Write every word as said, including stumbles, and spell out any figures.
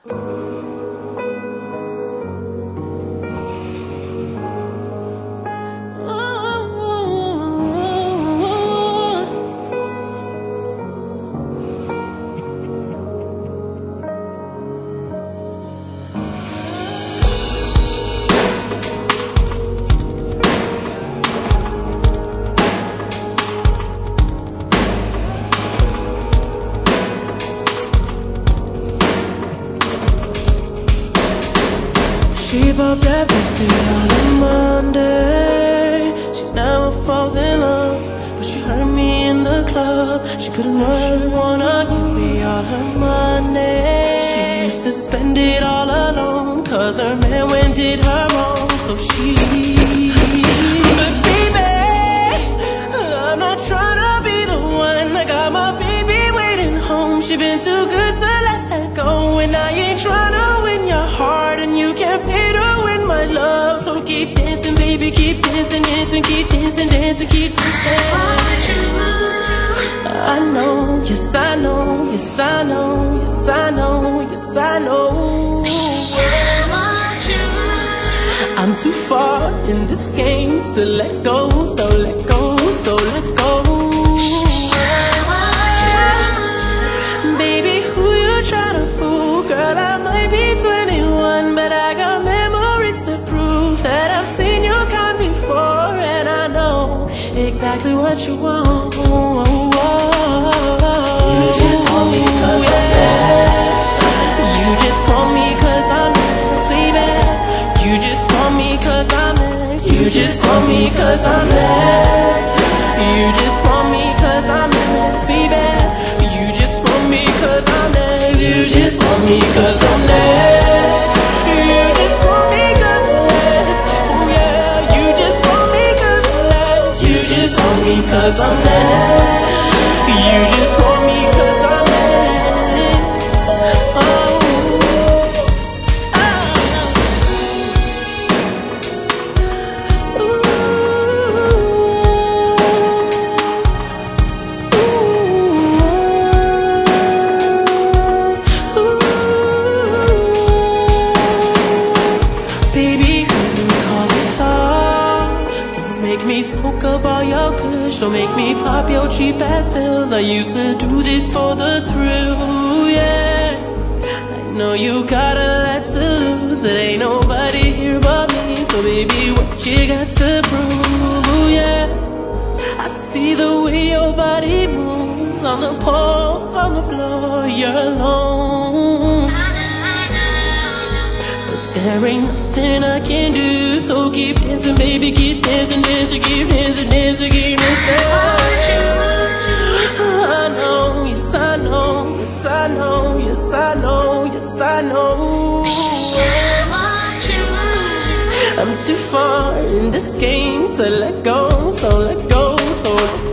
She popped that pussy on a Monday. She never falls in love, but she hurt me in the club. She couldn't work, she wanna give me all her money. She used to spend it all alone, cause her man went did her wrong. So she, but baby, I'm not tryna be the one. I got my baby waiting home. She been too good to let her go, and I ain't tryna win your heart, and you can't pay to win my love. So keep dancing, baby, keep dancing, dancing, keep dancing, dancing, keep dancing. I know, yes I know, yes I know, yes I know, yes I know. I'm too far in this game to let go, so let go, so let go. Baby, who you tryna fool? Girl, I might be twenty-one, but I got memories to prove that I've seen your kind before, and I know exactly what you want. You just want me cause I'm next. You just want me cause I'm next, baby. You just want me cause I'm next. You just want me cause I'm next. You just want me cause I'm next, baby. You just want me cause I'm next. You just want me cause I'm next. You just want me cause I'm next. Oh yeah, you just want me cause I'm next. You just want me cause I'm next. You just want me cause I'm next. Oh, ah. Ooh. Ooh. Baby, can you call me soft? Don't make me smoke up all your kush. Don't make me pop your cheap ass pills. I used to do this for the thrill, yeah. I know you got a lot to lose, but ain't nobody here but me. So baby, what you got to prove, yeah. I see the way your body moves on the pole, on the floor, you're alone. There ain't nothing I can do, so keep dancing, baby, keep dancing, dancing, keep dancing, dancing, keep dancing. I know, yes I know, yes I know, yes I know, yes I know. I'm too far in this game to let go, so let go, so let go.